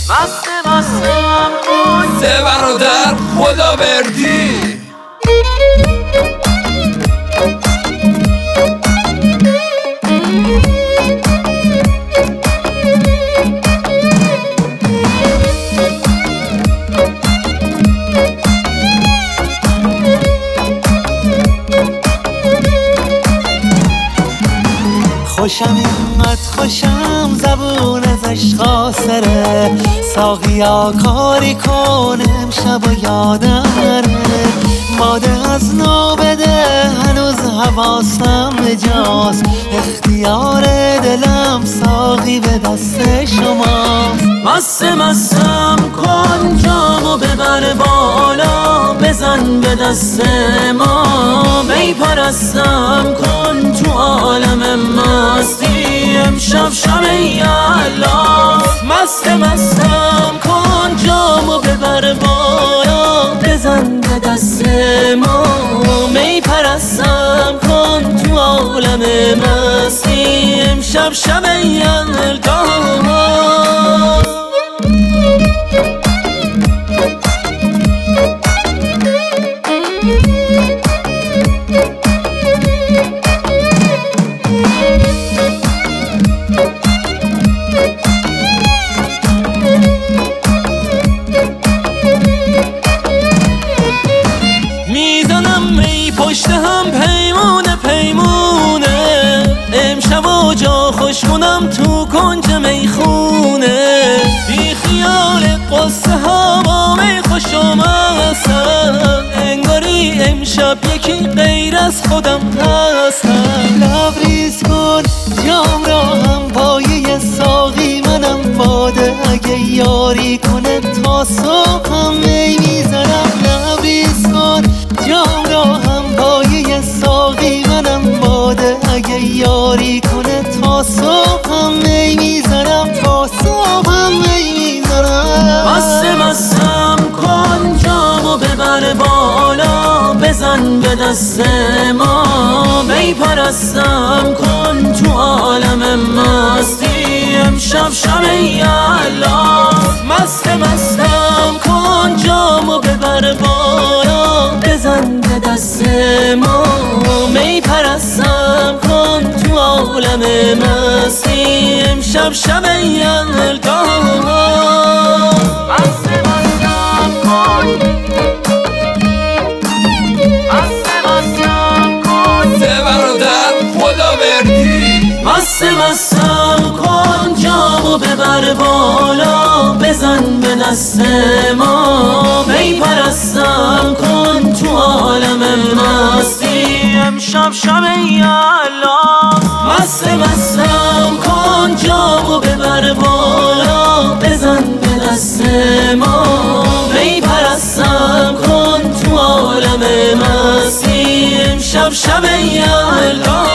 مستم کن سه برادر خداوردی. خوشم اینقدر خوشم زبون ازش خاسره، ساقیا کاری کنه امشب و یادم نره. باده از نو بده هنوز حواسم بجاست، اختیار دلم ساقی به دست شماست. مستم کن جامو ببر بالا، بزن به دست ما می پرستم کن تو عالم مستی امشب شب یلا. مستم کن جامو ببر بالا، بزن به دست ما می پرستم کن تو عالم مستی امشب شب یلا. میزنم می پشت هم پیمونه پیمونه، امشب و جا خوش کنم تو کنج میخونه. بی خیال قصه ها با می خوش آمدم، انگاری امشب یکی غیر از خودم هستم. لبریز کن جام را هم پایه ساقی منم باده، اگه یاری کنه تا صبح هم می میزنم. لبریز کن جام را هم پایه ساقی منم باده، اگه یاری کنه تا صبح هم می میزنم، تا صبح هم می میزنم. مستم کن جامو ببر بالا، بزن به دست ما می پرستم کن تو عالم مستی امشب شب یلا. مستم کن جامو ببر بالا، بزن به دست ما می پرستم کن تو عالم مستی امشب شب یلا. مستم کن جامو ببر بالا، بزن به دست ما می پرستم کن تو عالم مستی امشب شب یلا. مستم کن جامو ببر بالا، بزن به دست ما می پرستم کن تو عالم مستی امشب شب یلا.